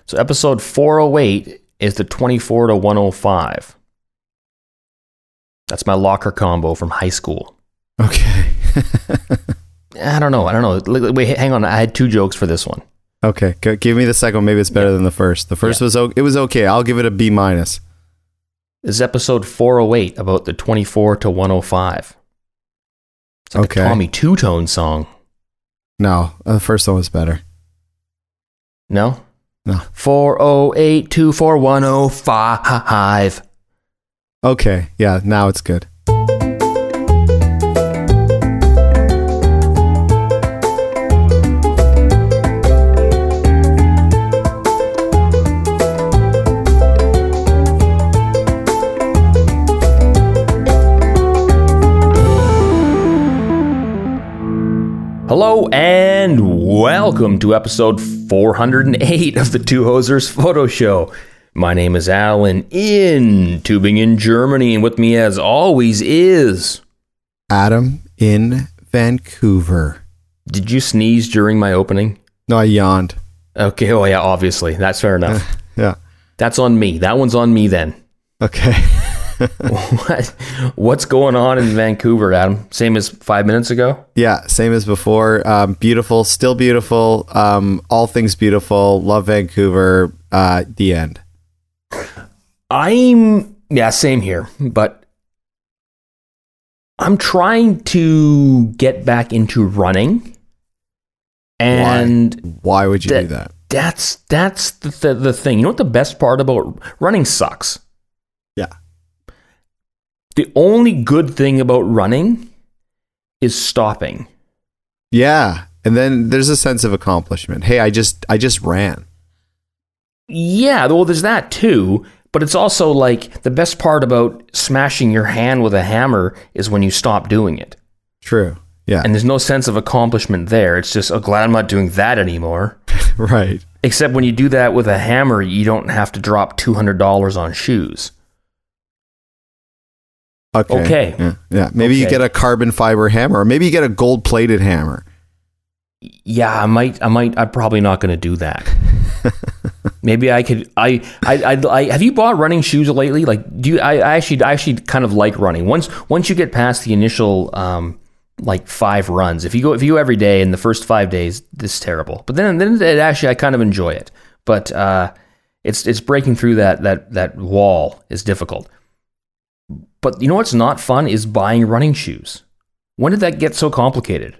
So episode 408 is the 24 to 105. That's my locker combo from high school. Okay. I don't know. Wait, hang on. I had 2 jokes for this one. Okay. Give me the second one. Maybe it's better than the first. The first was okay. I'll give it a B-. This is episode 408 about the 24 to 105. It's like a Tommy Two-Tone song. No, the first one was better. No? No. 408 24 105. Okay. Yeah, now it's good. Hello and welcome to episode 408 of the Two Hosers Photo Show. My name is Alan in Tübingen, Germany, and with me as always is... Adam in Vancouver. Did you sneeze during my opening? No, I yawned. Okay, oh yeah, obviously. That's fair enough. Yeah. That's on me. That one's on me then. Okay. What's going on in Vancouver, Adam? Same as 5 minutes ago? Yeah, same as before. Beautiful, still beautiful. All things beautiful. Love Vancouver. The end. Same here. But I'm trying to get back into running. And why would you do that? That's the thing. You know what the best part about running sucks? Yeah. The only good thing about running is stopping. Yeah. And then there's a sense of accomplishment. Hey, I just ran. Yeah, well, there's that too. But it's also like the best part about smashing your hand with a hammer is when you stop doing it. True. Yeah. And there's no sense of accomplishment there. It's just, glad I'm not doing that anymore. Right. Except when you do that with a hammer, you don't have to drop $200 on shoes. Okay. Yeah. Maybe you get a carbon fiber hammer, or maybe you get a gold-plated hammer. Yeah, I'm probably not going to do that. Maybe I could. I have you bought running shoes lately? Like, I actually kind of like running. Once you get past the initial 5 runs, if you go every day in the first 5 days, this is terrible. But then it actually I kind of enjoy it. But it's breaking through that wall is difficult. But you know what's not fun is buying running shoes. When did that get so complicated?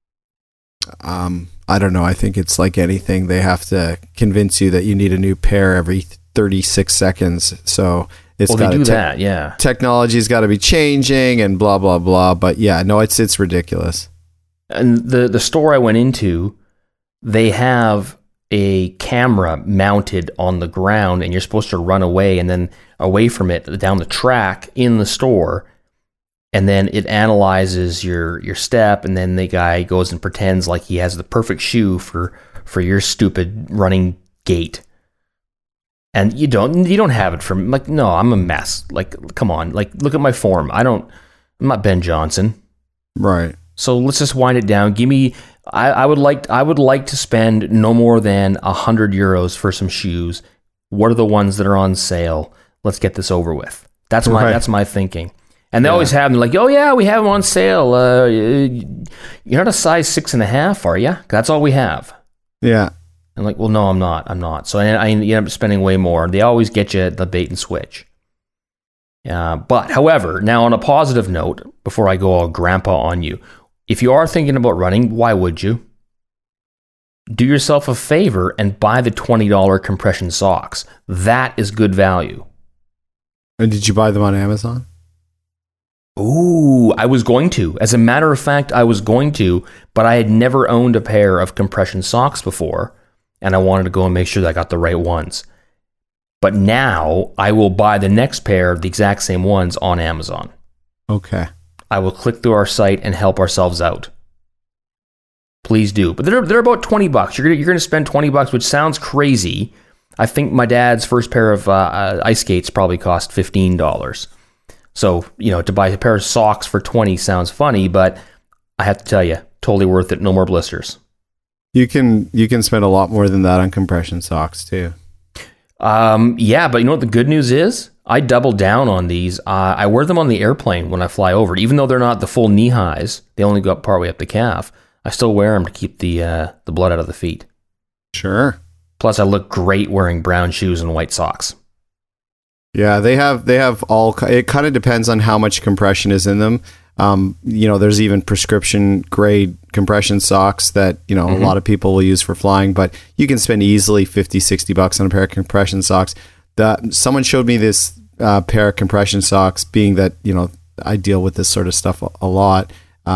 I don't know. I think it's like anything. They have to convince you that you need a new pair every 36 seconds. So it's they do that, yeah. Technology's got to be changing and blah, blah, blah. But yeah, no, it's ridiculous. And the store I went into, they have a camera mounted on the ground and you're supposed to run away and then away from it down the track in the store. And then it analyzes your step, and then the guy goes and pretends like he has the perfect shoe for your stupid running gait. And you don't have it from like, no, I'm a mess. Like, come on, like look at my form. I'm not Ben Johnson. Right. So let's just wind it down. Give me I would like to spend no more than €100 for some shoes. What are the ones that are on sale? Let's get this over with. That's my thinking. And they always have them like, oh yeah, we have them on sale. You're not a size 6.5, are you? That's all we have. Yeah. I'm like, well, no, I'm not. So I end up spending way more. They always get you the bait and switch. But however, now on a positive note, before I go all grandpa on you, if you are thinking about running, why would you? Do yourself a favor and buy the $20 compression socks. That is good value. And did you buy them on Amazon? Ooh, I was going to. As a matter of fact, I was going to, but I had never owned a pair of compression socks before, and I wanted to go and make sure that I got the right ones. But now I will buy the next pair of the exact same ones on Amazon. Okay. I will click through our site and help ourselves out. Please do. But they're about $20. You're going to spend $20, which sounds crazy. I think my dad's first pair of ice skates probably cost $15. So, to buy a pair of socks for $20 sounds funny, but I have to tell you, totally worth it. No more blisters. You can spend a lot more than that on compression socks too. Yeah, but you know what the good news is? I double down on these. I wear them on the airplane when I fly over. Even though they're not the full knee highs, they only go up partway up the calf. I still wear them to keep the blood out of the feet. Sure. Plus, I look great wearing brown shoes and white socks. Yeah, they have all. It kind of depends on how much compression is in them. There's even prescription grade compression socks that, a lot of people will use for flying, but you can spend easily $50-$60 on a pair of compression socks. Someone showed me this pair of compression socks, being that, I deal with this sort of stuff a lot.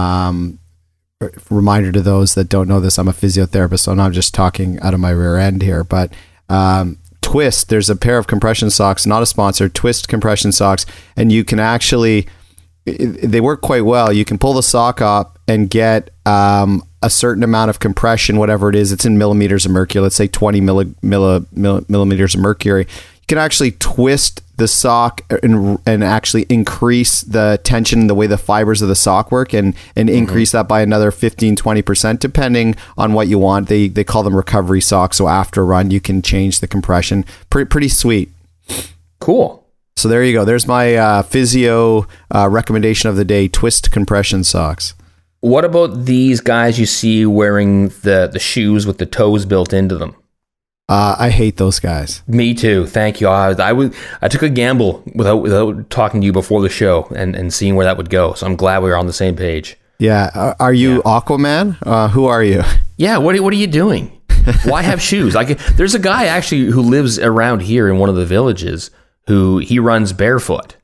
Reminder to those that don't know this, I'm a physiotherapist, so I'm not just talking out of my rear end here, but Twist, there's a pair of compression socks, not a sponsor, Twist compression socks, and you can actually, they work quite well. You can pull the sock up and get a certain amount of compression, whatever it is. It's in millimeters of mercury. Let's say 20 millimeters of mercury. You can actually twist the sock and actually increase the tension and the way the fibers of the sock work and increase that by another 15-20%, depending on what you want. They call them recovery socks. So after a run, you can change the compression. Pretty sweet. Cool. So there you go. There's my physio recommendation of the day, Twist compression socks. What about these guys you see wearing the shoes with the toes built into them? I hate those guys. Me too. Thank you. I took a gamble without talking to you before the show and seeing where that would go. So I'm glad we were on the same page. Yeah. Are you Aquaman? Who are you? Yeah. What are you doing? Why have shoes? There's a guy actually who lives around here in one of the villages who he runs barefoot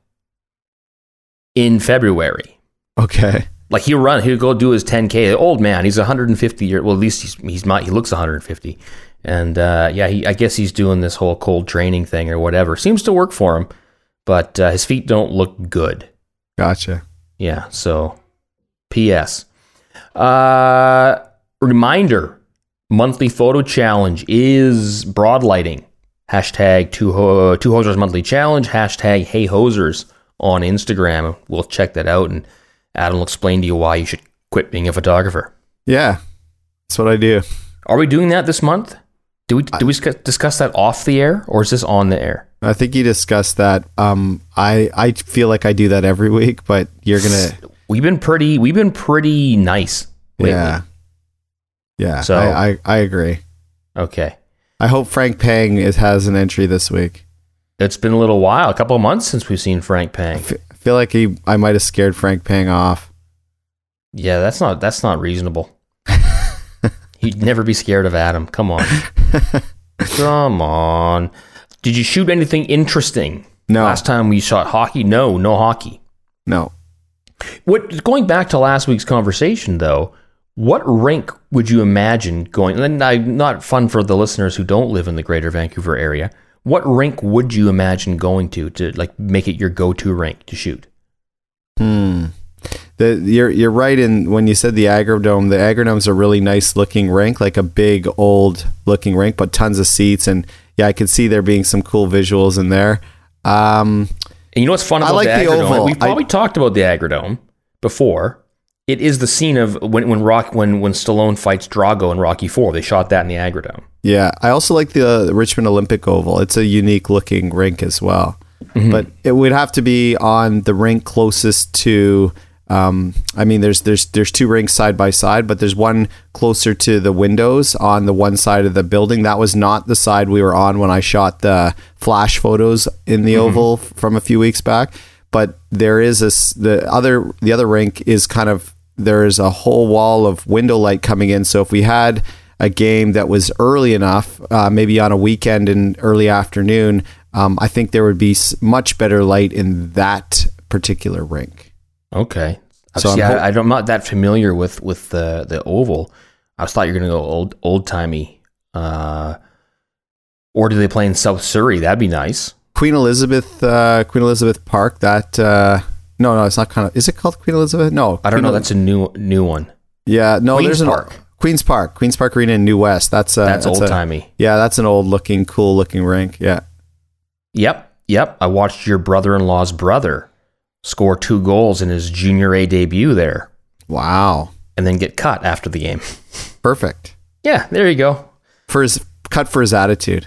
in February. Okay. He'll go do his 10K. The old man, he's 150 years. Well, at least he looks 150. And I guess he's doing this whole cold training thing or whatever. Seems to work for him, but his feet don't look good. Gotcha. Yeah. So, P.S. Reminder: monthly photo challenge is broad lighting. Hashtag two hosers monthly challenge. Hashtag hey hosers on Instagram. We'll check that out, and Adam will explain to you why you should quit being a photographer. Yeah, that's what I do. Are we doing that this month? Do we discuss that off the air, or is this on the air? I think you discussed that. I feel like I do that every week, but you're gonna. We've been pretty nice lately. Yeah. So I agree. Okay. I hope Frank Pang has an entry this week. It's been a little while, a couple of months since we've seen Frank Pang. I feel like I might have scared Frank Pang off. Yeah, that's not reasonable. He'd never be scared of Adam. Come on. Come on. Did you shoot anything interesting? No. Last time we shot hockey? No hockey. No. Going back to last week's conversation, though, what rink would you imagine going? And not fun for the listeners who don't live in the Greater Vancouver area. What rink would you imagine going to make it your go-to rink to shoot? You're right in when you said the Agrodome. The Agrodome's a really nice looking rink, like a big old looking rink, but tons of seats. And yeah, I could see there being some cool visuals in there. And you know what's fun about the Agrodome? We've probably talked about the Agrodome before. It is the scene of when Stallone fights Drago in Rocky IV. They shot that in the Agrodome. Yeah, I also like the Richmond Olympic Oval. It's a unique looking rink as well. Mm-hmm. But it would have to be on the rink closest to. There's two rinks side by side, but there's one closer to the windows on the one side of the building. That was not the side we were on when I shot the flash photos in the Oval from a few weeks back. But there is the other rink is kind of, there is a whole wall of window light coming in. So if we had a game that was early enough, maybe on a weekend in early afternoon, I think there would be much better light in that particular rink. Okay. So I'm not that familiar with the Oval. I thought you were going to go old timey. Or do they play in South Surrey? That'd be nice. Queen Elizabeth Park. That no, it's not is it called Queen Elizabeth? No, I don't know. That's a new one. Yeah, no, Queen's Park. Queen's Park Arena in New West. That's old timey. Yeah, that's an old looking, cool looking rink. Yeah. Yep. I watched your brother-in-law's brother score 2 goals in his Junior A debut there. Wow. And then get cut after the game. Perfect. Yeah, there you go. For his attitude.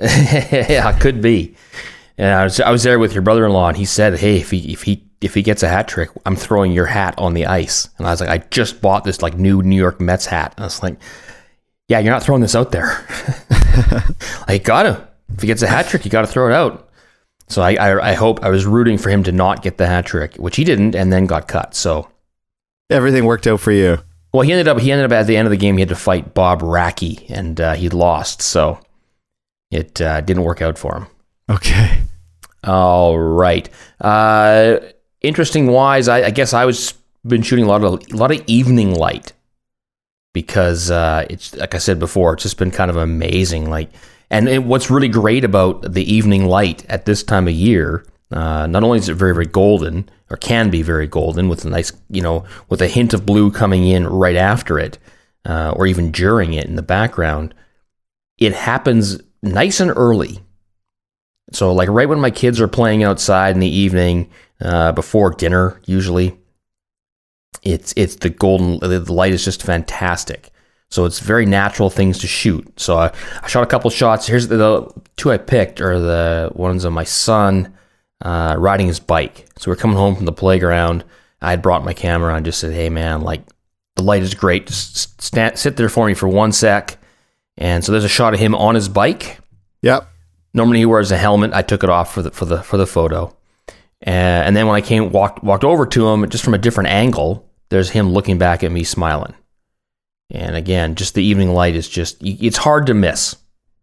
Yeah, could be. And I was there with your brother-in-law, and he said, "Hey, if he gets a hat trick, I'm throwing your hat on the ice." And I was like, "I just bought this like new New York Mets hat." And I was like, "Yeah, you're not throwing this out there." Like, gotta. If he gets a hat trick, you got to throw it out. So I hope, I was rooting for him to not get the hat trick, which he didn't, and then got cut. So everything worked out for you. Well, he ended up at the end of the game, he had to fight Bob Racky, and he lost. So it didn't work out for him. Okay. All right. Interesting wise, I guess I was been shooting a lot of evening light, because it's, like I said before, it's just been kind of amazing. What's really great about the evening light at this time of year, not only is it very, very golden, or can be very golden, with a nice, with a hint of blue coming in right after it, or even during it in the background, it happens nice and early. So like right when my kids are playing outside in the evening, before dinner, usually, it's the light is just fantastic. So it's very natural things to shoot. So I shot a couple shots. Here's the two I picked are the ones of my son riding his bike. So we're coming home from the playground. I had brought my camera and just said, "Hey man, like the light is great. Just sit there for me for 1 sec." And so there's a shot of him on his bike. Yep. Normally he wears a helmet. I took it off for the photo. And then when I walked over to him, just from a different angle, there's him looking back at me smiling. And again, just the evening light is it's hard to miss.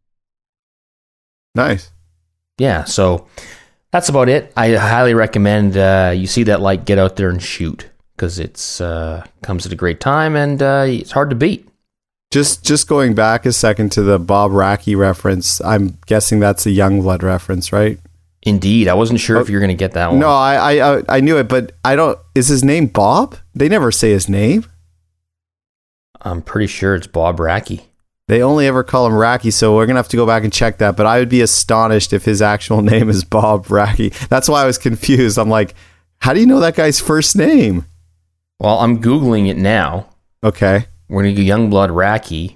Nice. Yeah, so that's about it. I highly recommend you see that light, get out there and shoot, because it's comes at a great time, and it's hard to beat. Just going back a second to the Bob Racky reference, I'm guessing that's a Youngblood reference, right? Indeed. I wasn't sure if you're going to get that one. No, I knew it, but I don't... Is his name Bob? They never say his name. I'm pretty sure it's Bob Racky. They only ever call him Racky, so we're going to have to go back and check that. But I would be astonished if his actual name is Bob Racky. That's why I was confused. I'm like, how do you know that guy's first name? Well, I'm Googling it now. Okay. We're going to go Youngblood Racky.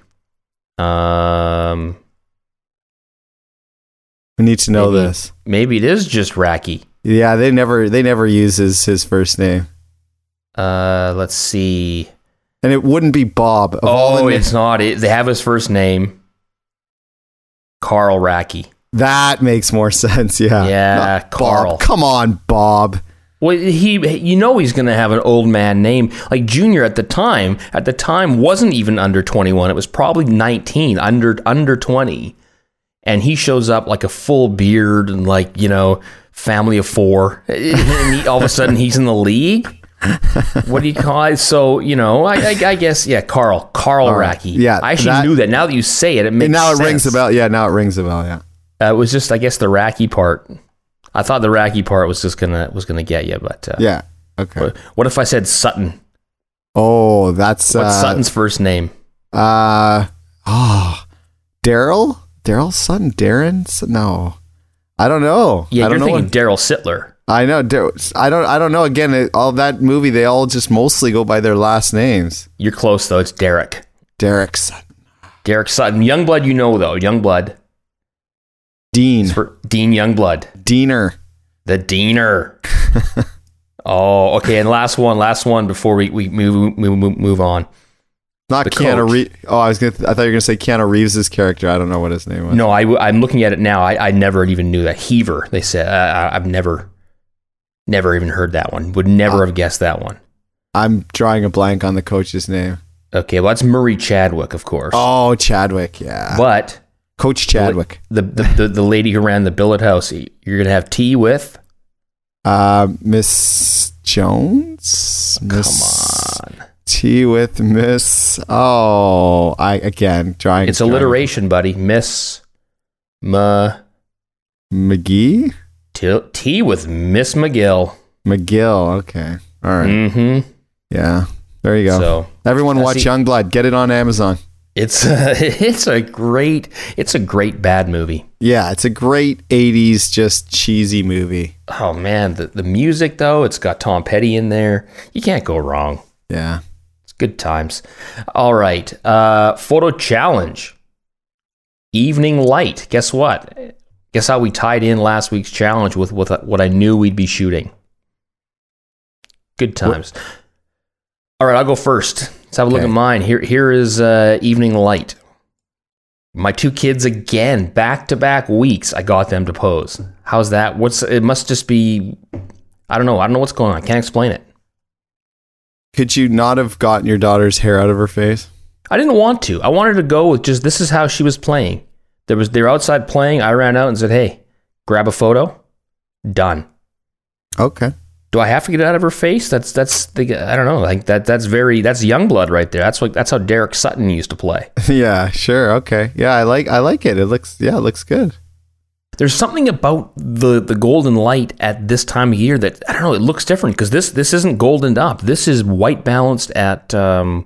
We need to know this. Maybe it is just Racky. Yeah, they never use his first name. Let's see. And it wouldn't be Bob. It's not. They have his first name, Carl Racky. That makes more sense. Yeah. Yeah, Carl. Bob. Come on, Bob. Well, he's going to have an old man name. Like Junior at the time wasn't even under 21. It was probably 19, under 20. And he shows up like a full beard and family of four. And all of a sudden he's in the league. What do you call it? So, I guess, yeah, Carl Racky. Yeah. I actually knew that. Now that you say it, it makes sense. Now it rings a bell. Yeah, now it rings a bell, yeah. It was just, I guess, the Racky part. I thought the Racky part was just gonna get you, but... yeah, okay. What if I said Sutton? Oh, that's... What's Sutton's first name? Daryl? Daryl Sutton? Darren? No. I don't know. Yeah, you're thinking Daryl Sittler. I know. I don't know. Again, all that movie, they all just mostly go by their last names. You're close, though. It's Derek. Derek Sutton. Derek Sutton. Youngblood, though. Youngblood. Dean. Dean Youngblood. Diener. The Diener. Oh, okay. And last one before we move on. Not Keanu Reeves. Oh, I thought you were going to say Keanu Reeves' character. I don't know what his name was. No, I'm looking at it now. I never even knew that. Heaver, they said. I've never even heard that one. Would never have guessed that one. I'm drawing a blank on the coach's name. Okay, well, that's Murray Chadwick, of course. Oh, Chadwick, yeah. But Coach Chadwick, the lady who ran the billet house, you're gonna have tea with Miss Jones. Come on, tea with Miss. Oh, drawing. It's alliteration, buddy. Miss McGee. Tea with Miss McGill. McGill. Okay. All right. Mm-hmm. Yeah. There you go. So everyone watch Youngblood. Get it on Amazon. It's a great bad movie. Yeah, it's a great 80s just cheesy movie. Oh man, the music though, it's got Tom Petty in there. You can't go wrong. Yeah. It's good times. All right. Photo challenge. Evening Light. Guess what? Guess how we tied in last week's challenge with what I knew we'd be shooting. Good times. All right, I'll go first. Let's have a look at mine. Here is Evening Light. My two kids again, back-to-back weeks, I got them to pose. How's that? It must just be, I don't know what's going on. Can't explain it. Could you not have gotten your daughter's hair out of her face? I didn't want to. I wanted to go with just, this is how she was playing. They were outside playing. I ran out and said, hey, grab a photo. Done. Okay. Do I have to get it out of her face? I don't know. Like that's Youngblood right there. That's how Derek Sutton used to play. Yeah, sure. Okay. Yeah, I like it. It looks good. There's something about the golden light at this time of year that, I don't know, it looks different because this isn't goldened up. This is white balanced at the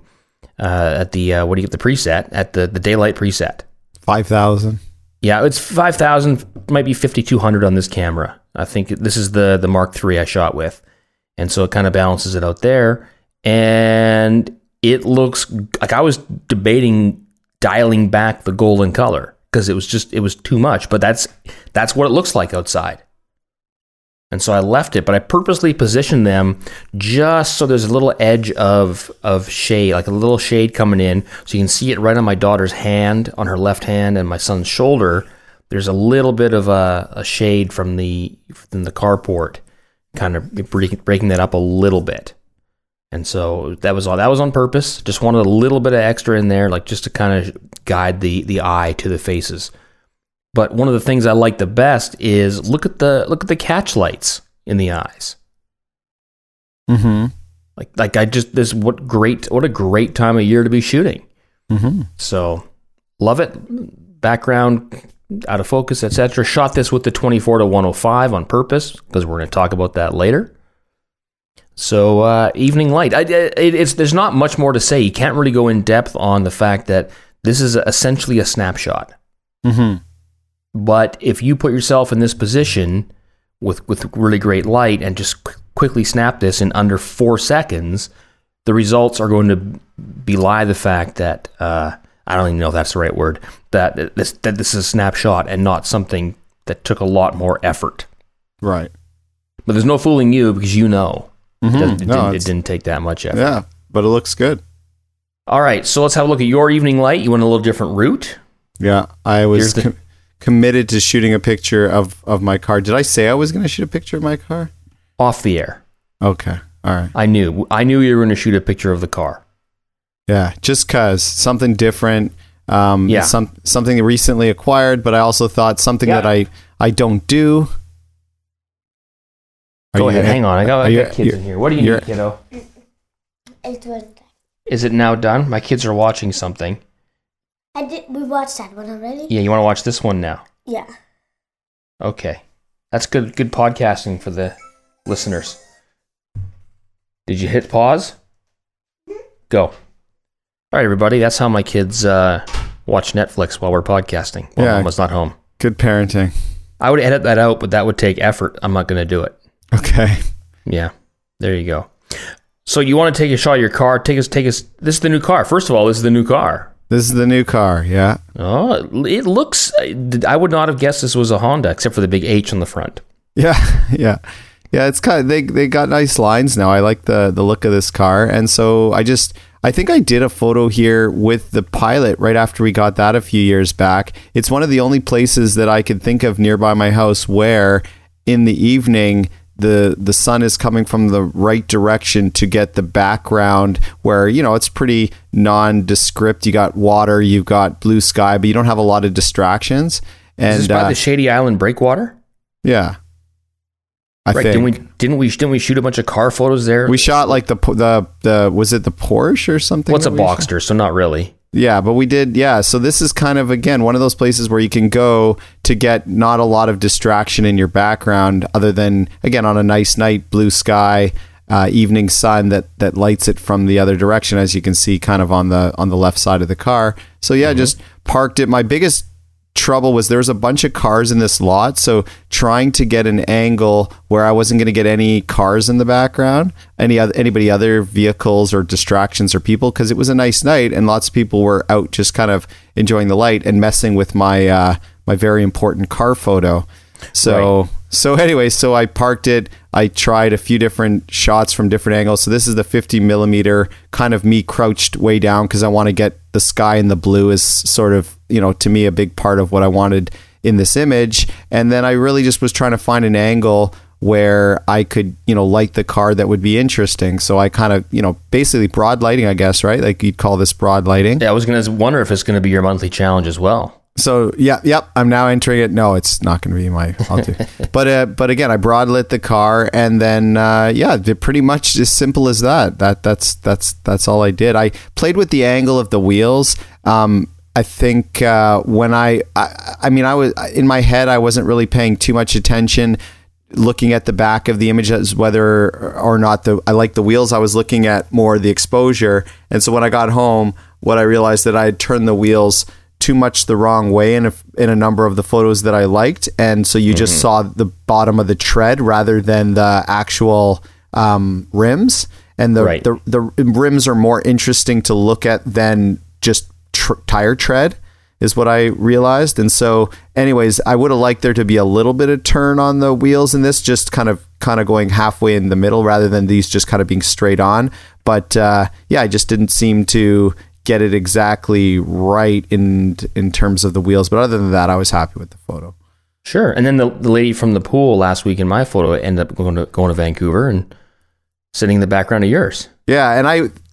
preset, at the daylight preset. 5,000. Yeah, it's 5,000, might be 5,200 on this camera. I think this is the Mark III I shot with. And so it kind of balances it out there. And it looks like I was debating dialing back the golden color because it was too much. But that's what it looks like outside. And so I left it, but I purposely positioned them just so there's a little edge of shade, like a little shade coming in. So you can see it right on my daughter's hand, on her left hand, and my son's shoulder. There's a little bit of a shade from the carport, kind of breaking that up a little bit. And so that was on purpose. Just wanted a little bit of extra in there, like just to kind of guide the eye to the faces. But one of the things I like the best is look at the catch lights in the eyes. Mm-hmm. What a great time of year to be shooting. Mm-hmm. So love it. Background out of focus, etc. Shot this with the 24-105 on purpose because we're going to talk about that later. So Evening Light. There's not much more to say. You can't really go in depth on the fact that this is essentially a snapshot. Mm-hmm. But if you put yourself in this position with really great light and just quickly snap this in under 4 seconds, the results are going to belie the fact that I don't even know if that's the right word, that this is a snapshot and not something that took a lot more effort. Right. But there's no fooling you because you know Mm-hmm. it didn't take that much effort. Yeah, but it looks good. All right, so let's have a look at your Evening Light. You went a little different route. Yeah, I was committed to shooting a picture of my car. Did I say I was going to shoot a picture of my car? Off the air. Okay, all right. I knew you were going to shoot a picture of the car. Yeah, just because something different. Something recently acquired, but I also thought something that I don't do. Go ahead, hang on. I got kids in here. What do you need, kiddo? Is it now done? My kids are watching something. We watched that one already. Yeah, you want to watch this one now? Yeah. Okay. That's good podcasting for the listeners. Did you hit pause? Go. All right, everybody. That's how my kids watch Netflix while we're podcasting. While Mom was not home. Good parenting. I would edit that out, but that would take effort. I'm not going to do it. Okay. Yeah. There you go. So you want to take a shot of your car? Take us. This is the new car. First of all, this is the new car. This is the new car. Yeah. Oh, it looks. I would not have guessed this was a Honda, except for the big H on the front. Yeah. Yeah. Yeah. It's kind of, they got nice lines now. I like the look of this car, and so I think I did a photo here with the Pilot right after we got that a few years back. It's one of the only places that I could think of nearby my house where in the evening the sun is coming from the right direction to get the background where, it's pretty nondescript. You got water, you've got blue sky, but you don't have a lot of distractions. And is this by the Shady Island breakwater? Yeah. I think. Didn't we shoot a bunch of car photos there? We shot like the was it the Porsche or something? What's a Boxster? So not really. Yeah, but we did. Yeah, so this is kind of again one of those places where you can go to get not a lot of distraction in your background, other than again on a nice night, blue sky, evening sun that lights it from the other direction, as you can see, kind of on the left side of the car. So yeah, just parked it. My biggest trouble was there was a bunch of cars in this lot, so trying to get an angle where I wasn't going to get any cars in the background, anybody other vehicles or distractions or people, because it was a nice night and lots of people were out just kind of enjoying the light and messing with my my very important car photo. So anyway, so I parked it. I tried a few different shots from different angles. So this is the 50 millimeter, kind of me crouched way down because I want to get the sky and the blue is sort of, to me, a big part of what I wanted in this image. And then I really just was trying to find an angle where I could, light the car that would be interesting. So I kind of, basically broad lighting, I guess, right? Like you'd call this broad lighting. Yeah, I was going to wonder if it's going to be your monthly challenge as well. So yep. I'm now entering it. No, it's not going to be I'll do. But again, I broad lit the car, and then they're pretty much as simple as that. That's all I did. I played with the angle of the wheels. I think when I was in my head, I wasn't really paying too much attention. Looking at the back of the image as whether or not I like the wheels. I was looking at more the exposure, and so when I got home, what I realized that I had turned the wheels too much the wrong way in a number of the photos that I liked, and so you just saw the bottom of the tread rather than the actual rims, and the rims are more interesting to look at than just tire tread is what I realized. And so anyways, I would have liked there to be a little bit of turn on the wheels in this, just kind of going halfway in the middle rather than these just kind of being straight on. But I just didn't seem to get it exactly right in terms of the wheels, but other than that, I was happy with the photo. Sure. And then the lady from the pool last week in my photo ended up going to Vancouver and sitting in the background of yours. Yeah, and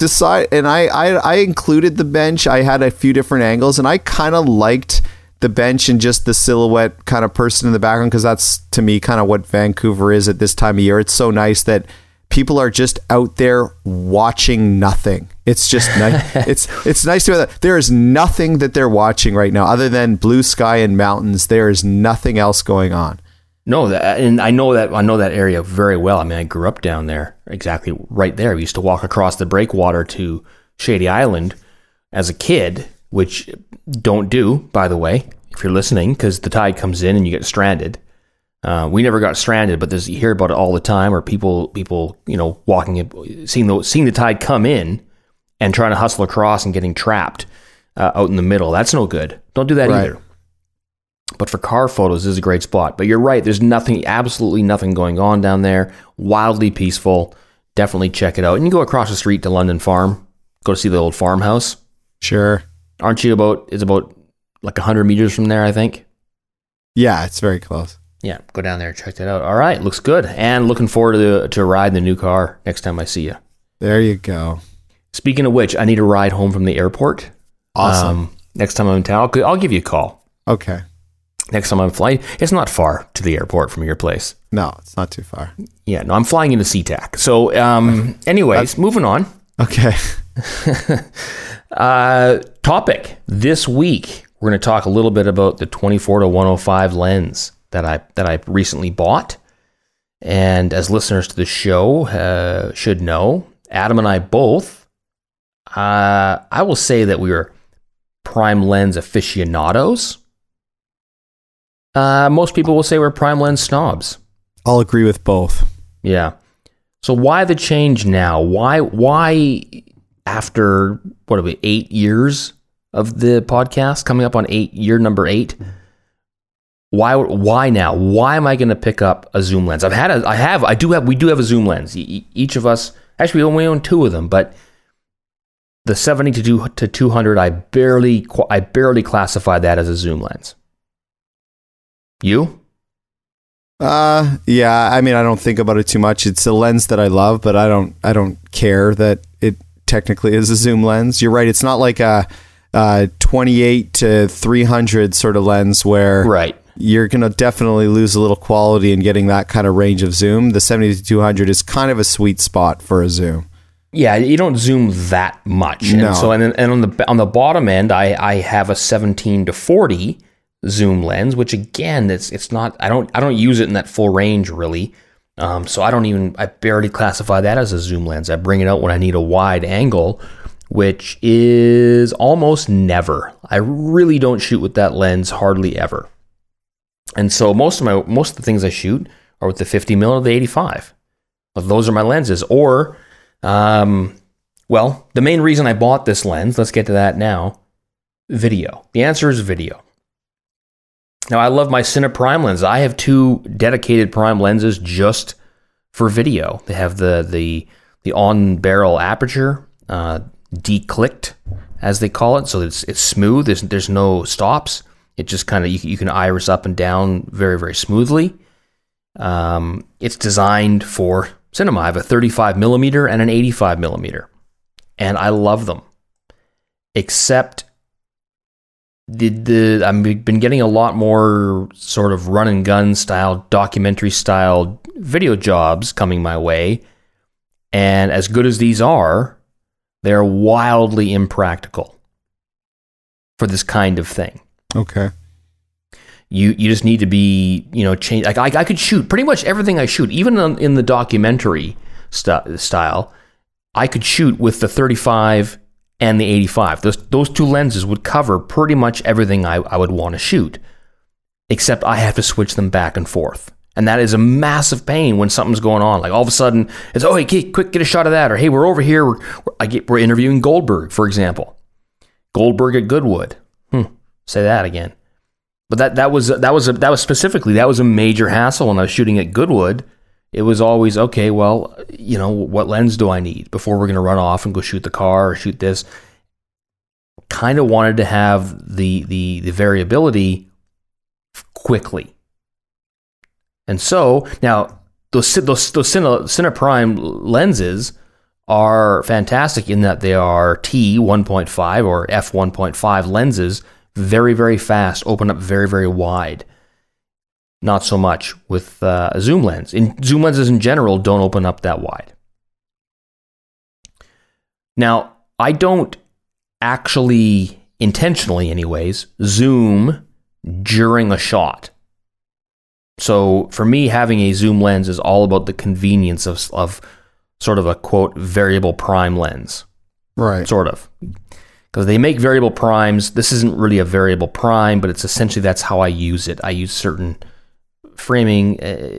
I included the bench. I had a few different angles, and I kind of liked the bench and just the silhouette kind of person in the background, because that's to me kind of what Vancouver is at this time of year. It's so nice that people are just out there watching nothing. It's just nice. It's nice to know that there is nothing that they're watching right now other than blue sky and mountains. There is nothing else going on. No, and I know that area very well. I mean, I grew up down there, exactly right there. We used to walk across the breakwater to Shady Island as a kid, which don't do, by the way, if you're listening, because the tide comes in and you get stranded. We never got stranded, but you hear about it all the time, or people, walking, seeing the tide come in and trying to hustle across and getting trapped out in the middle. That's no good. Don't do that either. But for car photos, this is a great spot. But you're right. There's absolutely nothing going on down there. Wildly peaceful. Definitely check it out. And you go across the street to London Farm. Go to see the old farmhouse. Sure. Aren't you it's about like 100 meters from there, I think? Yeah, it's very close. Yeah, go down there and check that out. All right, looks good. And looking forward to riding the new car next time I see you. There you go. Speaking of which, I need a ride home from the airport. Awesome. Next time I'm in town, I'll give you a call. Okay. Next time I'm flying, it's not far to the airport from your place. No, it's not too far. Yeah, no, I'm flying into SeaTac. So, anyways, moving on. Okay. Topic this week, we're going to talk a little bit about the 24-105 lens that I recently bought. And as listeners to the show should know, Adam and I both, I will say that we are prime lens aficionados. Most people will say we're prime lens snobs. I'll agree with both. Yeah. So why the change now? Why after, 8 years of the podcast, coming up on year number 8? Why now? Why am I going to pick up a zoom lens? We do have a zoom lens. Each of us, actually we only own 2 of them, but the 70 to 200, I barely classify that as a zoom lens. You? Yeah, I mean, I don't think about it too much. It's a lens that I love, but I don't care that it technically is a zoom lens. You're right. It's not like a 28 to 300 sort of lens where you're going to definitely lose a little quality in getting that kind of range of zoom. The 70 to 200 is kind of a sweet spot for a zoom. Yeah, you don't zoom that much. No. And so, and on the bottom end, I have a 17 to 40 zoom lens, which again, it's not. I don't use it in that full range really. So I barely classify that as a zoom lens. I bring it out when I need a wide angle which is almost never. I really don't shoot with that lens hardly ever. And so most of the things I shoot are with the 50 mil or the 85. Those are my lenses. Or, well, the main reason I bought this lens, let's get to that now, video. The answer is video. Now, I love my Cine Prime lens. I have 2 dedicated prime lenses just for video. They have the on-barrel aperture, declicked, as they call it, so it's smooth. There's no stops. It just kind of, you can iris up and down very, very smoothly. It's designed for cinema. I have a 35 millimeter and an 85 millimeter, and I love them. Except I've been getting a lot more sort of run and gun style, documentary style video jobs coming my way. And as good as these are, they're wildly impractical for this kind of thing. Okay. You just need to be, change. Like I could shoot pretty much everything I shoot, even in the documentary style. I could shoot with the 35 and the 85. Those 2 lenses would cover pretty much everything I would want to shoot, except I have to switch them back and forth. And that is a massive pain when something's going on. Like all of a sudden, it's, oh, hey, quick, get a shot of that. Or, hey, we're over here. We're interviewing Goldberg, for example. Goldberg at Goodwood. Say that again. But that was a major hassle when I was shooting at Goodwood. It was always, okay, well, what lens do I need before we're going to run off and go shoot the car or shoot this? Kind of wanted to have the variability quickly. And so now those Cine Prime lenses are fantastic in that they are T1.5 or f1.5 lenses, very, very fast, open up very, very wide. Not so much with a zoom lens. Zoom lenses in general don't open up that wide. Now, I don't actually, intentionally anyways, zoom during a shot. So for me, having a zoom lens is all about the convenience of sort of a, quote, variable prime lens. Right. Sort of. Because they make variable primes. This isn't really a variable prime, but it's essentially that's how I use it. I use certain framing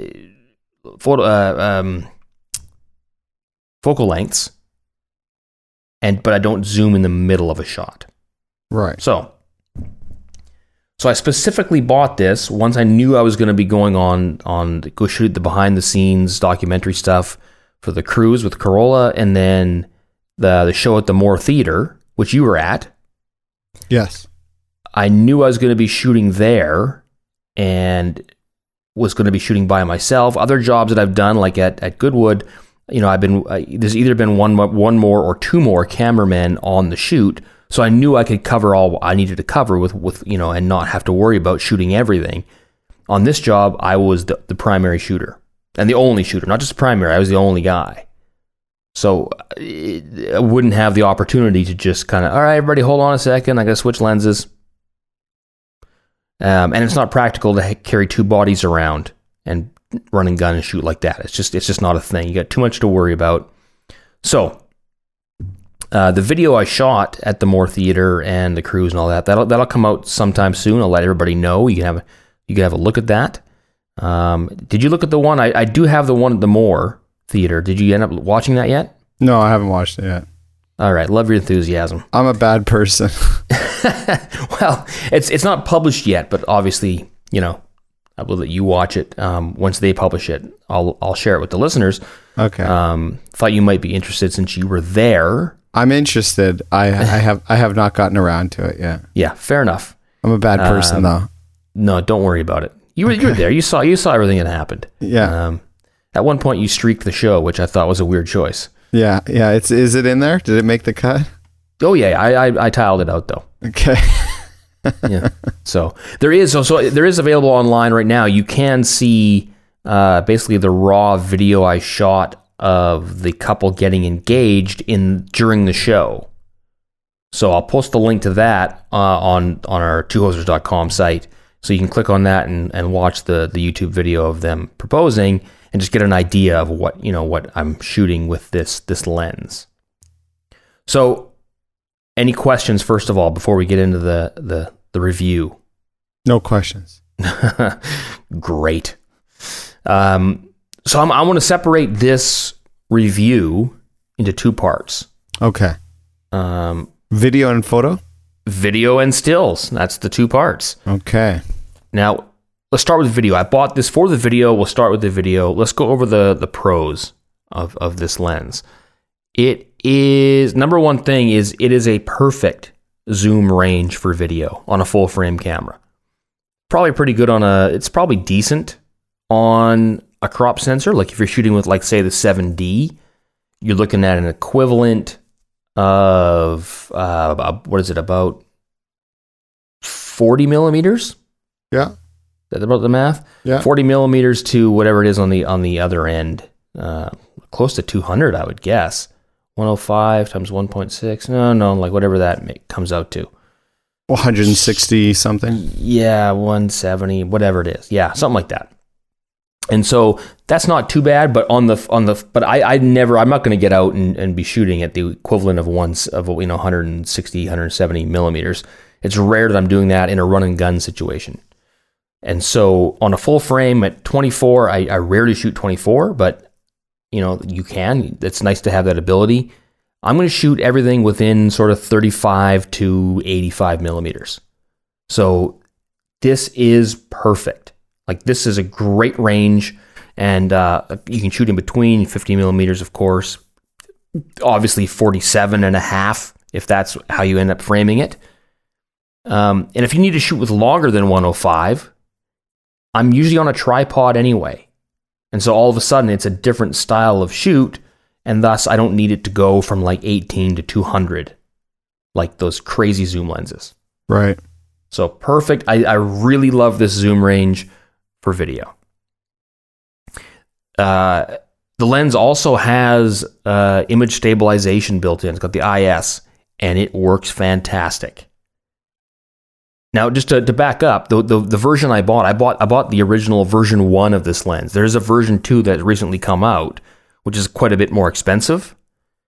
focal lengths, but I don't zoom in the middle of a shot. Right. So I specifically bought this once I knew I was going to be going on go shoot the behind the scenes documentary stuff for the cruise with Corolla, and then the show at the Moore Theater, which you were at. Yes. I knew I was going to be shooting there and was going to be shooting by myself. Other jobs that I've done, like at Goodwood, there's either been one more or 2 more cameramen on the shoot. So I knew I could cover all I needed to cover with and not have to worry about shooting everything. On this job, I was the primary shooter and the only shooter, not just primary. I was the only guy. So I wouldn't have the opportunity to just kind of, all right, everybody, hold on a second. I got to switch lenses. And it's not practical to carry 2 bodies around and run and gun and shoot like that. It's just not a thing. You got too much to worry about. So the video I shot at the Moore Theater and the cruise and all that'll come out sometime soon. I'll let everybody know. You can have a look at that. Did you look at the one? I do have the one at the Moore Theater. Did you end up watching that yet? No, I haven't watched it yet. All right, love your enthusiasm. I'm a bad person. Well, it's not published yet, but obviously, I will let you watch it. Once they publish it, I'll share it with the listeners. Okay. Thought you might be interested since you were there. I'm interested. I have not gotten around to it yet. Yeah, fair enough. I'm a bad person though. No, don't worry about it. You were there. You saw everything that happened. Yeah. At one point, you streaked the show, which I thought was a weird choice. Yeah. Is it in there? Did it make the cut? Oh yeah, I tiled it out though. Okay. Yeah. So there is available online right now. You can see basically the raw video I shot of the couple getting engaged during the show. So I'll post the link to that on our twohosers.com site, so you can click on that and watch the YouTube video of them proposing and just get an idea of what I'm shooting with this lens. So any questions, first of all, before we get into the review? No questions. Great. So I want to separate this review into two parts. Okay. Video and photo? Video and stills. That's the two parts. Okay. Now, let's start with video. I bought this for the video. We'll start with the video. Let's go over the pros of this lens. It is, number one thing is it is a perfect zoom range for video on a full frame camera. Probably pretty good it's probably decent on a crop sensor. Like if you're shooting with, like, say, the 7D, you're looking at an equivalent of, what is it, about 40 millimeters? Yeah. Is that about the math? Yeah. 40 millimeters to whatever it is on the other end. Close to 200, I would guess. 105 times 1.6. No, like whatever that comes out to. 160 something. Yeah, 170, whatever it is. Yeah, something like that. And so that's not too bad, but I'm not going to get out and be shooting at the equivalent of 160, 170 millimeters. It's rare that I'm doing that in a run and gun situation. And so on a full frame at 24, I rarely shoot 24, but you can. It's nice to have that ability. I'm going to shoot everything within sort of 35 to 85 millimeters. So this is perfect. Like, this is a great range, and you can shoot in between 50 millimeters, of course. Obviously 47 and a half, if that's how you end up framing it. And if you need to shoot with longer than 105, I'm usually on a tripod anyway. And so all of a sudden it's a different style of shoot, and thus I don't need it to go from like 18 to 200, like those crazy zoom lenses. Right. So perfect. I really love this zoom range for video. The lens also has image stabilization built in. It's got the IS, and it works fantastic. Now, just to back up, the version I bought the original version 1 of this lens. There's a version 2 that's recently come out, which is quite a bit more expensive.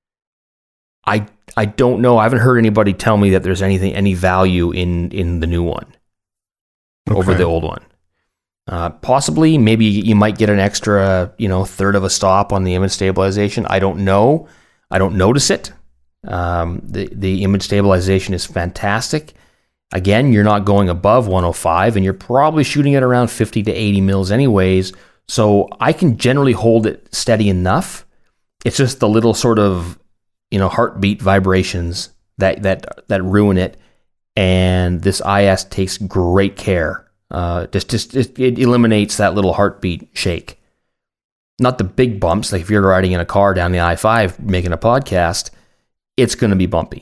I don't know. I haven't heard anybody tell me that there's any value in the new one over the old one. Possibly, maybe you might get an extra, third of a stop on the image stabilization. I don't know. I don't notice it. The image stabilization is fantastic. Again, you're not going above 105, and you're probably shooting at around 50 to 80 mils anyways. So I can generally hold it steady enough. It's just the little sort of, heartbeat vibrations that ruin it. And this IS takes great care. It eliminates that little heartbeat shake. Not the big bumps, like if you're riding in a car down the I-5 making a podcast, it's going to be bumpy.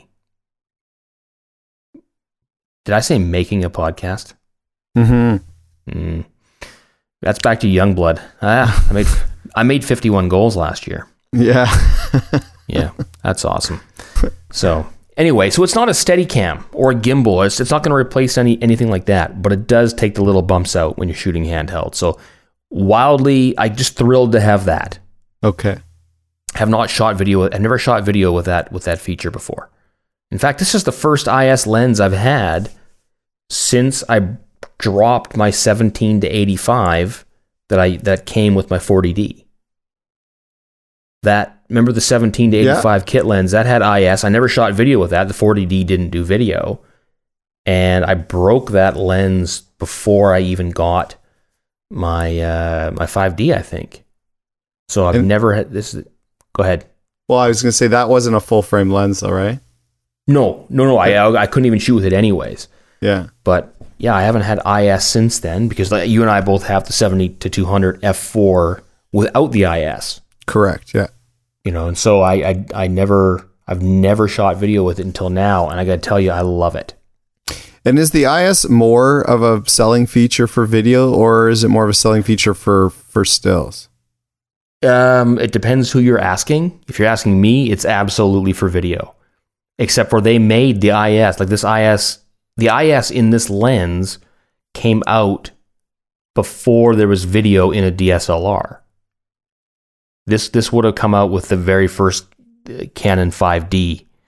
Did I say making a podcast? Mm-hmm. That's back to Youngblood. I made 51 goals last year. Yeah. Yeah, that's awesome. So anyway, so it's not a Steadicam or a gimbal. It's not going to replace anything like that, but it does take the little bumps out when you're shooting handheld. So I just thrilled to have that. Okay. I've never shot video with that feature before. In fact, this is the first IS lens I've had since I dropped my 17 to 85 that came with my 40D. Remember the 17 to 85 kit lens that had IS? I never shot video with that. The 40D didn't do video, and I broke that lens before I even got my 5D, I think. So I've never had this. Go ahead. Well, I was going to say that wasn't a full frame lens, though, right? No. I couldn't even shoot with it anyways. Yeah. But yeah, I haven't had IS since then, because you and I both have the 70 to 200 f4 without the IS. Correct. Yeah. And so I've never shot video with it until now, and I got to tell you, I love it. And is the IS more of a selling feature for video, or is it more of a selling feature for stills? It depends who you're asking. If you're asking me, it's absolutely for video. Except for they made the IS, like this IS, the IS in this lens came out before there was video in a DSLR. This would have come out with the very first Canon 5D,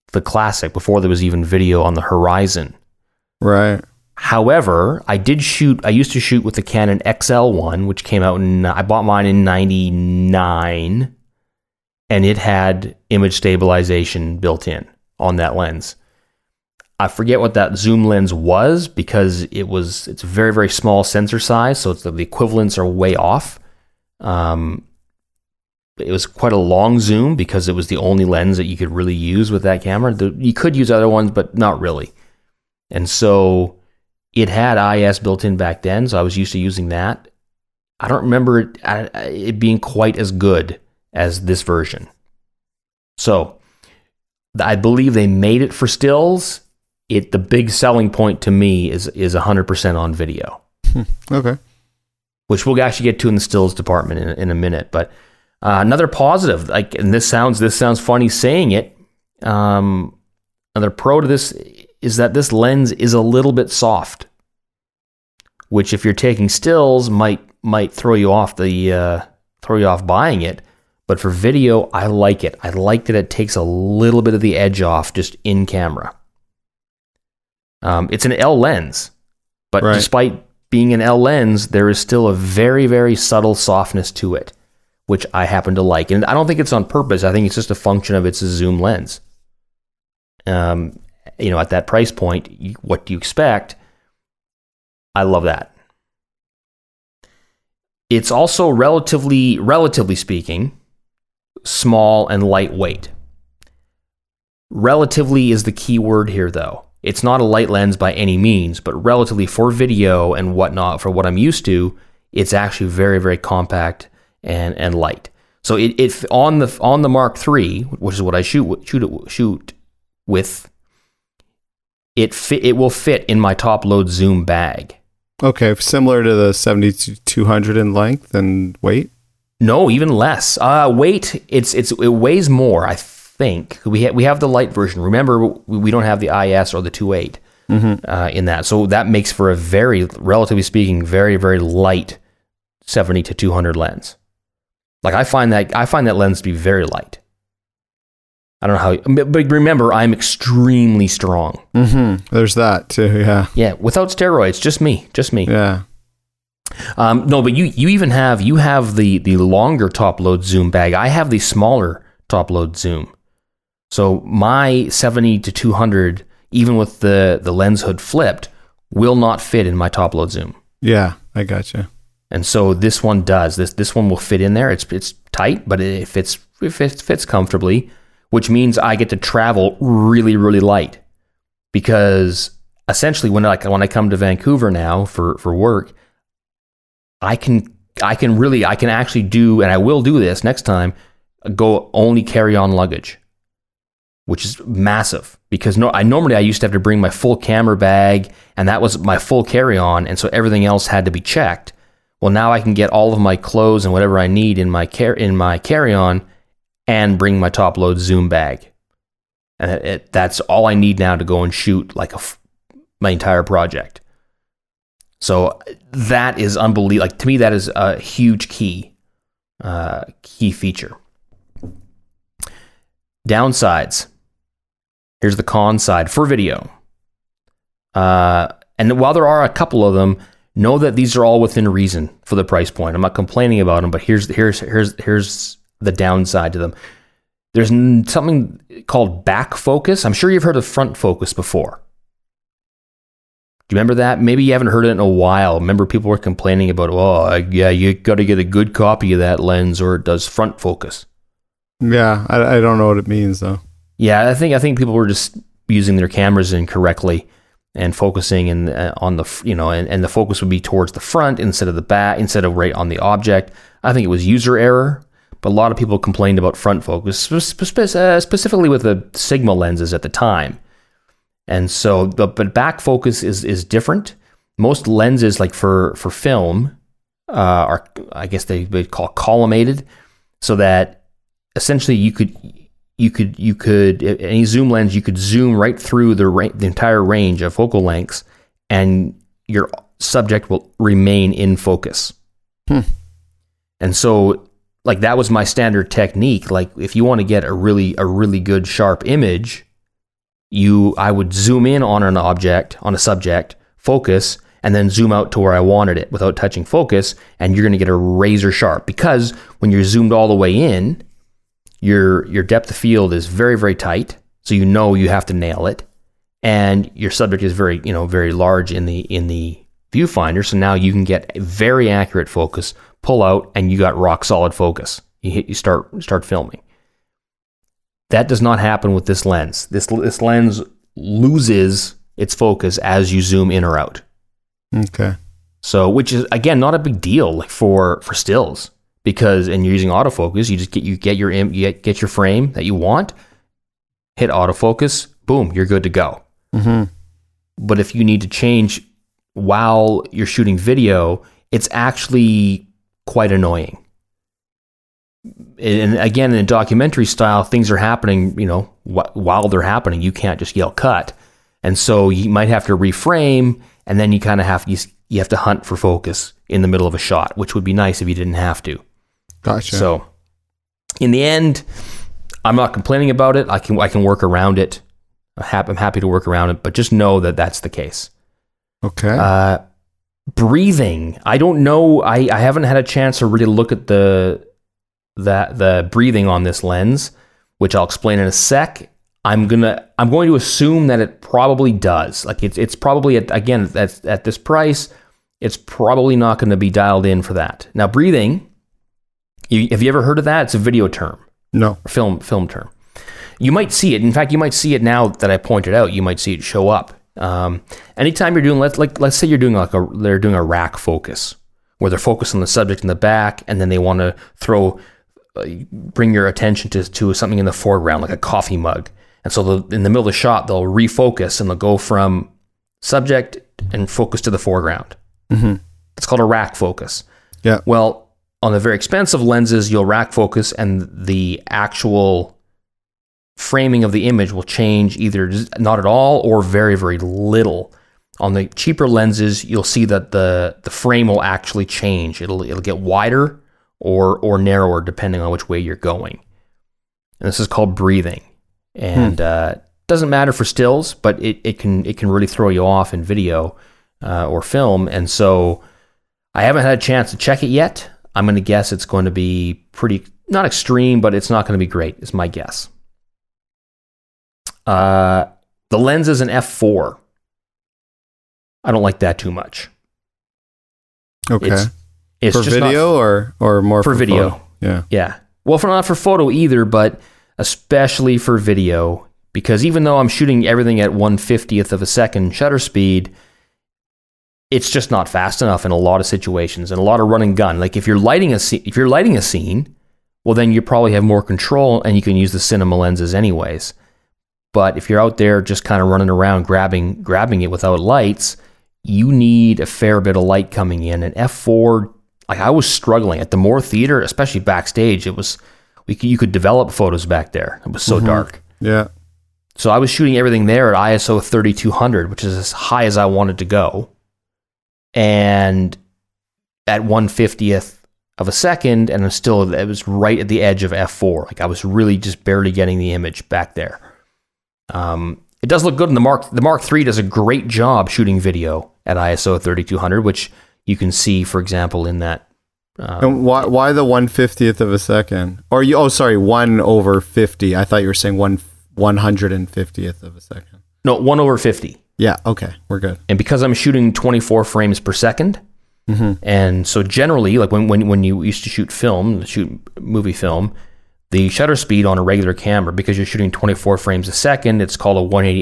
the classic, before there was even video on the horizon. Right. However, I used to shoot with the Canon XL1, which came out I bought mine in 99, and it had image stabilization built in on that lens. I forget what that zoom lens was, because it's a very, very small sensor size, so the equivalents are way off. It was quite a long zoom because it was the only lens that you could really use with that camera. You could use other ones, but not really. And so it had IS built in back then, so I was used to using that. I don't remember it being quite as good as this version. So I believe they made it for stills. The big selling point to me is 100% on video. Okay. Which we'll actually get to in the stills department in a minute. But another positive, and this sounds funny saying it. Another pro to this is that this lens is a little bit soft, which if you're taking stills might throw you off buying it. But for video, I like it. I like that it takes a little bit of the edge off just in camera. It's an L lens, but right. Despite being an L lens, there is still a very, very subtle softness to it, which I happen to like. And I don't think it's on purpose. I think it's just a function of it's a zoom lens. At that price point, what do you expect? I love that. It's also relatively speaking, small and lightweight. Relatively is the key word here, though. It's not a light lens by any means, but relatively for video and whatnot, for what I'm used to, it's actually very, very compact and light. So it on the Mark III, which is what I shoot with, it will fit in my top load zoom bag. Okay, similar to the 7200 in length and weight. No, even less. Weight, it weighs more, I think. We have the light version. Remember, we don't have the IS or the 2.8 in that. So that makes for a very, relatively speaking, very, very light 70 to 200 lens. Like I find that lens to be very light. I don't know how, but remember, I'm extremely strong. Mm-hmm. There's that too, yeah. Yeah, without steroids, just me. Yeah. No, but you have the longer top load zoom bag. I have the smaller top load zoom. So my 70 to 200, even with the lens hood flipped, will not fit in my top load zoom. Yeah, I gotcha. And so this one does. This one will fit in there. It's tight, but it fits comfortably, which means I get to travel really, really light. Because essentially when I come to Vancouver now for work, I can actually do, and I will do this next time, go only carry on luggage, which is massive, because I used to have to bring my full camera bag, and that was my full carry on, and so everything else had to be checked. Well, now I can get all of my clothes and whatever I need in my carry on, and bring my top load zoom bag, and that's all I need now to go and shoot like my entire project. So that is unbelievable. Like, to me, that is a huge key feature. Downsides. Here's the con side for video. And while there are a couple of them, know that these are all within reason for the price point. I'm not complaining about them, but here's the downside to them. There's something called back focus. I'm sure you've heard of front focus before. Do you remember that? Maybe you haven't heard it in a while. Remember, people were complaining about, you got to get a good copy of that lens or it does front focus. Yeah, I don't know what it means though. Yeah, I think people were just using their cameras incorrectly and focusing on the, and the focus would be towards the front instead of the back, instead of right on the object. I think it was user error, but a lot of people complained about front focus, specifically with the Sigma lenses at the time. And so, but back focus is different. Most lenses, like for film, are, I guess they would call collimated, so that essentially you could any zoom lens, you could zoom right through the entire range of focal lengths, and your subject will remain in focus. And so, like, that was my standard technique. Like, if you want to get a really good sharp image, I would zoom in on an object, on a subject, focus, and then zoom out to where I wanted it without touching focus, and you're going to get a razor sharp, because when you're zoomed all the way in, your depth of field is very, very tight, so you have to nail it, and your subject is very, very large in the viewfinder, so now you can get a very accurate focus, pull out, and you got rock solid focus. You start filming. That does not happen with this lens. This lens loses its focus as you zoom in or out. Okay. So, which is again not a big deal, like for stills, because and you're using autofocus, you get your frame that you want, hit autofocus, boom, you're good to go. Mm-hmm. But if you need to change while you're shooting video, it's actually quite annoying. And again, in a documentary style, things are happening, while they're happening. You can't just yell cut. And so you might have to reframe, and then you kind of have to hunt for focus in the middle of a shot, which would be nice if you didn't have to. Gotcha. So in the end, I'm not complaining about it. I can work around it. I'm happy to work around it, but just know that that's the case. Okay. Breathing. I don't know. I haven't had a chance to really look at the breathing on this lens, which I'll explain in a sec. I'm going to assume that it probably does. Like it's probably at this price, it's probably not going to be dialed in for that. Now, breathing, have you ever heard of that? It's a video term. No. Or film term. You might see it. In fact, you might see it now that I pointed out. You might see it show up. Anytime you're doing, let's say you're doing they're doing a rack focus, where they're focused on the subject in the back, and then they want to bring your attention to something in the foreground, like a coffee mug. And so in the middle of the shot, they'll refocus and they'll go from subject and focus to the foreground. Mm-hmm. It's called a rack focus. Yeah. Well, on the very expensive lenses, you'll rack focus and the actual framing of the image will change either not at all or very, very little. On the cheaper lenses, you'll see that the frame will actually change. It'll get wider or narrower depending on which way you're going. And this is called breathing. And doesn't matter for stills, but it can really throw you off in video or film. And so I haven't had a chance to check it yet. I'm going to guess it's going to be pretty, not extreme, but it's not going to be great, is my guess. The lens is an f4. I don't like that too much. Okay. It's for just video or more for video. Photo? Yeah. Yeah. Well, not for photo either, but especially for video, because even though I'm shooting everything at 1/50th of a second shutter speed, it's just not fast enough in a lot of situations and a lot of run and gun. Like if you're lighting a scene, well, then you probably have more control and you can use the cinema lenses anyways. But if you're out there just kind of running around grabbing it without lights, you need a fair bit of light coming in. And f4, like I was struggling at the Moore Theater, especially backstage. You could develop photos back there. It was so dark. Yeah. So I was shooting everything there at ISO 3200, which is as high as I wanted to go. And at 1/50th of a second, and it was right at the edge of f4. Like I was really just barely getting the image back there. It does look good in the Mark. The Mark III does a great job shooting video at ISO 3200, which you can see, for example, in that. And why the 1/50th of a second? Or 1/50. I thought you were saying 1/150th of a second. No, 1/50. Yeah. Okay, we're good. And because I'm shooting 24 frames per second, and so generally, like when you used to shoot movie film, the shutter speed on a regular camera, because you're shooting 24 frames a second, it's called a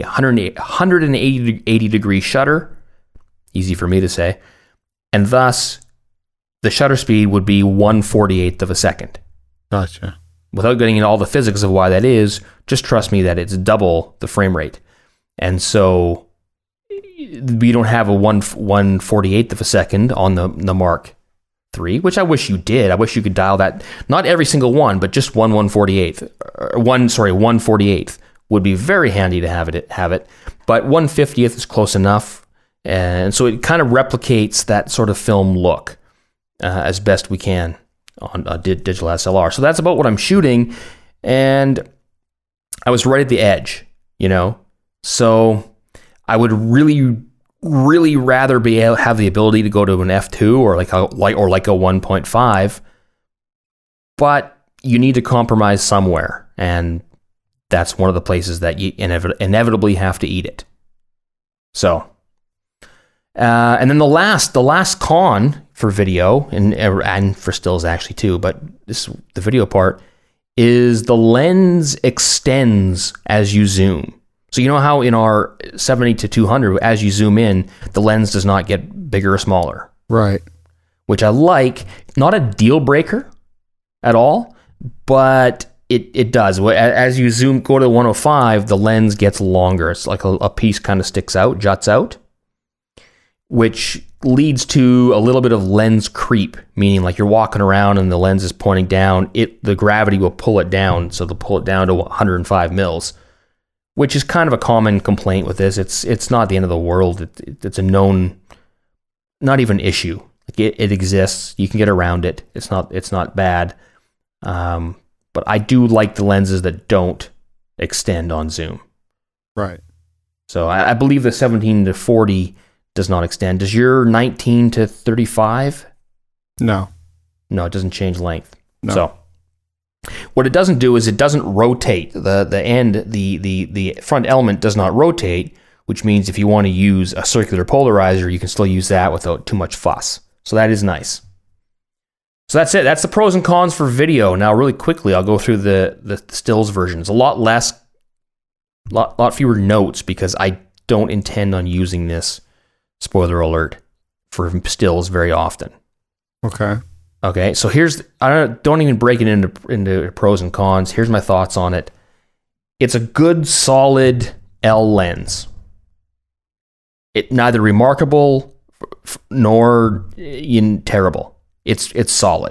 180 degree shutter. Easy for me to say. And thus, the shutter speed would be 1/48th of a second. Gotcha. Without getting into all the physics of why that is, just trust me that it's double the frame rate. And so we don't have a 1/48th of a second on the Mark III, which I wish you did. I wish you could dial that. Not every single one, but just 1/48th would be very handy to have it. But 1/50th is close enough. And so it kind of replicates that sort of film look as best we can on a digital SLR. So that's about what I'm shooting. And I was right at the edge, So I would really rather have the ability to go to an f2 or like a 1.5, but you need to compromise somewhere, and that's one of the places that you inevitably have to eat it. So, and then the last con for video and for stills actually too, but the video part is the lens extends as you zoom. So you know how in our 70-200, as you zoom in, the lens does not get bigger or smaller. Right. Which I like. Not a deal breaker at all, but it does. As you go to 105, the lens gets longer. It's like a piece kind of juts out, which leads to a little bit of lens creep, meaning like you're walking around and the lens is pointing down. The gravity will pull it down, so they'll pull it down to 105 mils. Which is kind of a common complaint with this. It's not the end of the world. It's a known, not even issue. Like it exists. You can get around it. It's not bad. But I do like the lenses that don't extend on zoom. Right. So I believe the 17-40 does not extend. Does your 19-35? No. No, it doesn't change length. No. So. What it doesn't do is it doesn't rotate. The front element does not rotate, which means if you want to use a circular polarizer, you can still use that without too much fuss. So that is nice. So that's it. That's the pros and cons for video. Now, really quickly, I'll go through the stills version. It's a lot fewer notes because I don't intend on using this, spoiler alert, for stills very often. Okay, so don't even break it into pros and cons. Here's my thoughts on it. It's a good, solid L lens. It neither remarkable nor terrible. It's solid.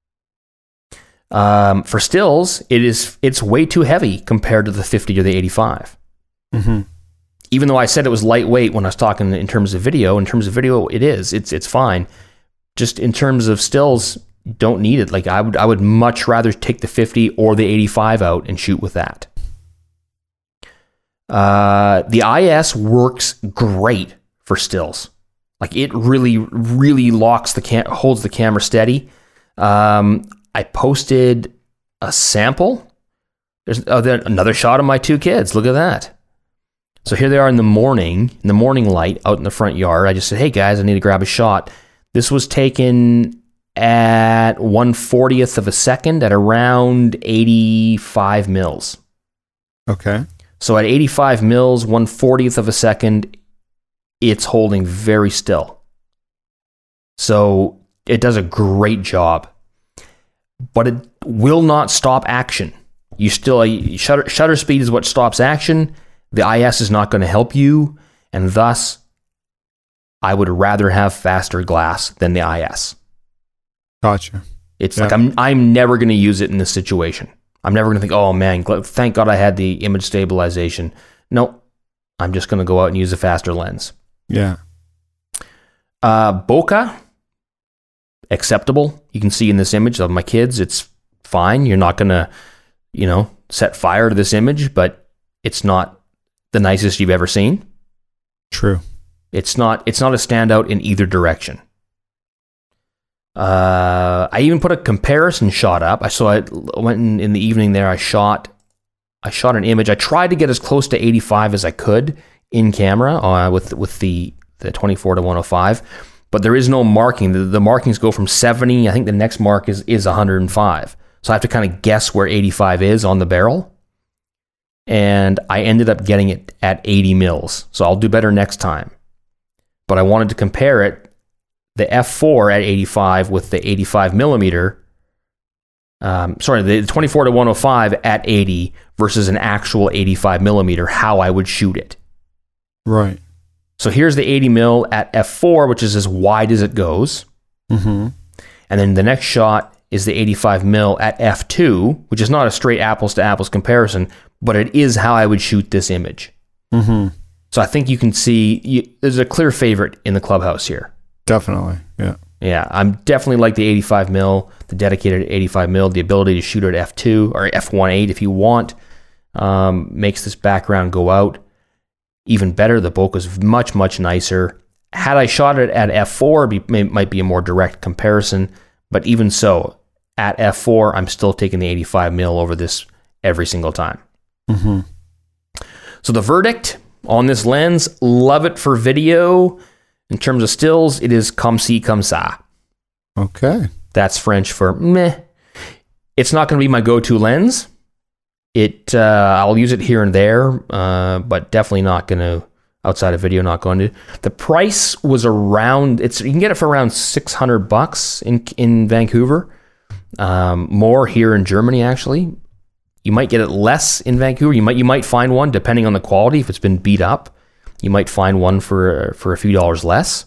For stills, it's way too heavy compared to the 50 or the 85. Mm-hmm. Even though I said it was lightweight when I was talking in terms of video, it is. It's fine. Just in terms of stills, don't need it. Like I would much rather take the 50 or the 85 out and shoot with that. The IS works great for stills. Like it really, really holds the camera steady. I posted a sample. There's another shot of my two kids. Look at that. So here they are in the morning light out in the front yard. I just said, hey guys, I need to grab a shot. This was taken at 1/40th of a second at around 85 mils. Okay. So at 85 mils, 1/40th of a second, it's holding very still. So it does a great job. But it will not stop action. Shutter speed is what stops action. The IS is not going to help you, and thus I would rather have faster glass than the IS. Gotcha. It's like I'm never going to use it in this situation. I'm never going to think, oh man, thank God I had the image stabilization. No, I'm just going to go out and use a faster lens. Yeah. Bokeh, acceptable. You can see in this image of my kids, it's fine. You're not going to, set fire to this image, but it's not the nicest you've ever seen. True. It's not a standout in either direction. I even put a comparison shot up. I went in the evening there. I shot an image. I tried to get as close to 85 as I could in camera with the 24-105, but there is no marking. The markings go from 70. I think the next mark is 105. So I have to kind of guess where 85 is on the barrel. And I ended up getting it at 80 mils. So I'll do better next time. But I wanted to compare it, the f4 at 85 with the 85 millimeter, the 24-105 at 80 versus an actual 85 millimeter, how I would shoot it. Right. So here's the 80 mil at f4, which is as wide as it goes. Mm-hmm. And then the next shot is the 85 mil at f2, which is not a straight apples to apples comparison, but it is how I would shoot this image. Mm-hmm. So I think you can see there's a clear favorite in the clubhouse here. Definitely, yeah. Yeah, I'm definitely like the 85 mil, the dedicated 85 mil, the ability to shoot at f2 or f1.8 if you want, makes this background go out. even better. The bokeh is much, much nicer. Had I shot it at f4, might be a more direct comparison. But even so, at f4, I'm still taking the 85 mil over this every single time. Mm-hmm. So the verdict on this lens, love it for video. In terms of stills, it is comme ci, comme ça. Okay. That's French for meh. It's not going to be my go-to lens. I'll use it here and there, but definitely not going to, outside of video, not going to. The price was around, you can get it for around $600 in Vancouver. More here in Germany, actually. You might get it less in Vancouver. You might find one, depending on the quality. If it's been beat up, you might find one for a few dollars less.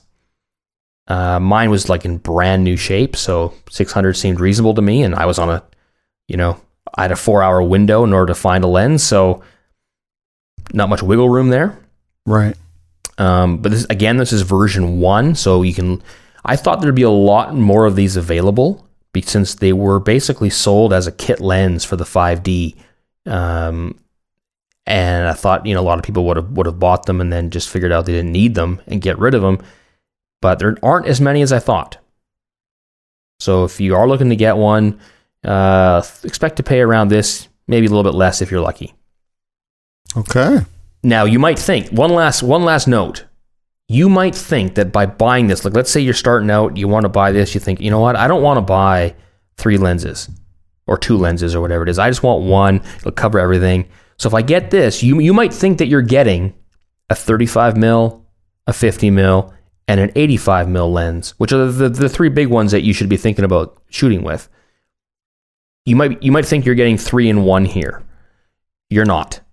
Mine was like in brand new shape, so $600 seemed reasonable to me, and I was on I had a 4-hour window in order to find a lens, so not much wiggle room there. Right. But this is version 1, so I thought there'd be a lot more of these available, since they were basically sold as a kit lens for the 5D. And I thought, a lot of people would have bought them and then just figured out they didn't need them and get rid of them. But there aren't as many as I thought. So if you are looking to get one, expect to pay around this, maybe a little bit less if you're lucky. Okay. Now you might think, one last note. You might think that by buying this, like let's say you're starting out, you want to buy this, you think, you know what, I don't want to buy 3 lenses or 2 lenses or whatever it is. I just want one, it'll cover everything. So if I get this, you might think that you're getting a 35 mil, a 50 mil, and an 85 mil lens, which are the 3 big ones that you should be thinking about shooting with. You might think you're getting 3 in 1 here. You're not.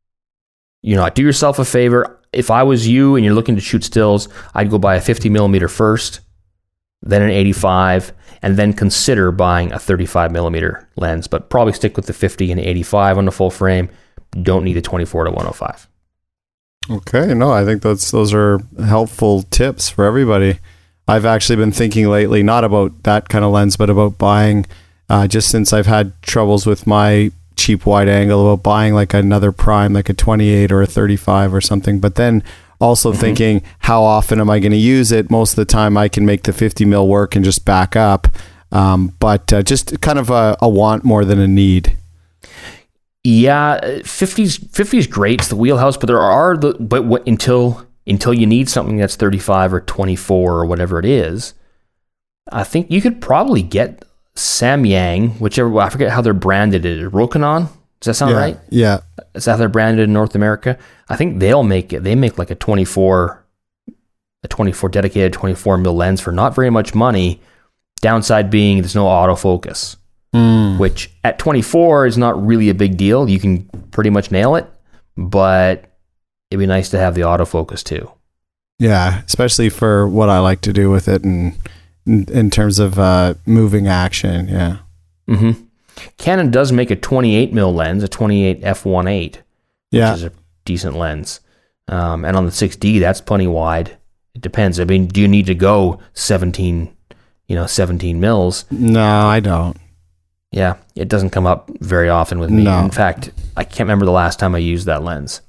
Do yourself a favor. If I was you and you're looking to shoot stills, I'd go buy a 50 millimeter first, then an 85, and then consider buying a 35 millimeter lens, but probably stick with the 50 and 85 on the full frame. Don't need a 24 to 105. Okay, no, I think those are helpful tips for everybody. I've actually been thinking lately, not about that kind of lens, but about buying, just since I've had troubles with my cheap wide angle, about buying like another prime, like a 28 or a 35 or something. But then also thinking, how often am I going to use it? Most of the time I can make the 50 mil work and just back up. But just kind of a want more than a need. Yeah, 50's great. It's the wheelhouse, but until you need something that's 35 or 24 or whatever it is, I think you could probably get Samyang, whichever, I forget how they're branded. Rokinon? Does that sound right? Yeah. Is that how they're branded in North America? I think they make like a 24 dedicated 24 mil lens for not very much money. Downside being there's no autofocus. Which at 24 is not really a big deal. You can pretty much nail it, but it'd be nice to have the autofocus too. Yeah, especially for what I like to do with it and in terms of moving action. Yeah. Mm-hmm. Canon does make a 28 mil lens, a 28 f1.8, which is a decent lens. And on the 6D, that's plenty wide. It depends. I mean, do you need to go 17 mils? No, I don't. Yeah, it doesn't come up very often with me. No. In fact, I can't remember the last time I used that lens.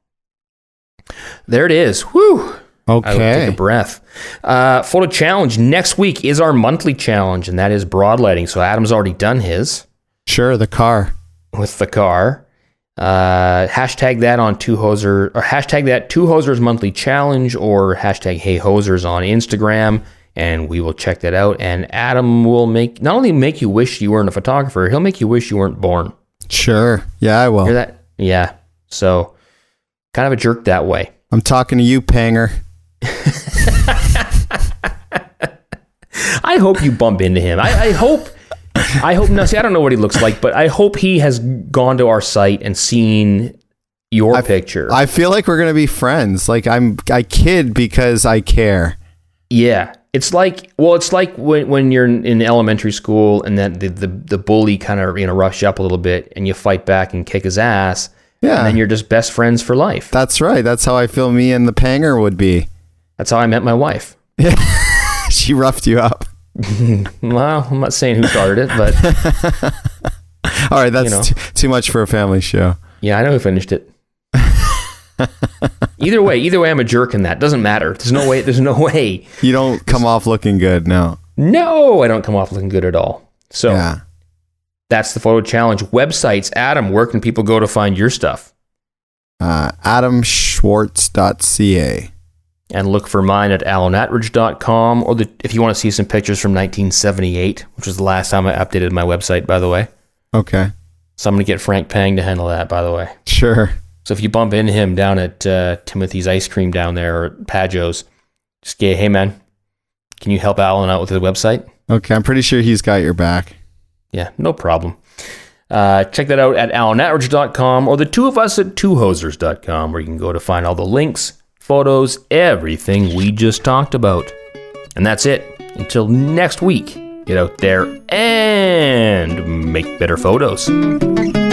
There it is. Whew. Okay. I will take a breath. Photo challenge. Next week is our monthly challenge, and that is broad lighting. So Adam's already done his. Sure, the car. With the car. Hashtag that on Two-Hoser, or hashtag that Two-Hosers monthly challenge, or hashtag Hey Hosers on Instagram. And we will check that out. And Adam will not only make you wish you weren't a photographer, he'll make you wish you weren't born. Sure. Yeah, I will. Hear that? Yeah. So, kind of a jerk that way. I'm talking to you, Panger. I hope you bump into him. I hope, now see, I don't know what he looks like, but I hope he has gone to our site and seen your picture. I feel like we're going to be friends. Like I kid because I care. Yeah. It's like when you're in elementary school and then the bully kind of roughs you up a little bit and you fight back and kick his ass. Yeah. And then you're just best friends for life. That's right. That's how I feel me and the Panger would be. That's how I met my wife. She roughed you up. Well, I'm not saying who started it, but all right, that's too much for a family show. Yeah, I know who finished it. Either way, I'm a jerk in that. Doesn't matter. There's no way. You don't come off looking good, no. No, I don't come off looking good at all. So Yeah. that's the photo challenge. Websites, Adam, where can people go to find your stuff? AdamSchwartz.ca. And look for mine at alanatridge.com, or if you want to see some pictures from 1978, which was the last time I updated my website, by the way. Okay. So I'm going to get Frank Pang to handle that, by the way. Sure. So if you bump into him down at Timothy's Ice Cream down there, or Pajo's, just say, hey man, can you help Alan out with the website? Okay, I'm pretty sure he's got your back. Yeah, no problem. Check that out at alanatridge.com, or the two of us at twohosers.com, where you can go to find all the links, photos, everything we just talked about. And that's it. Until next week, get out there and make better photos.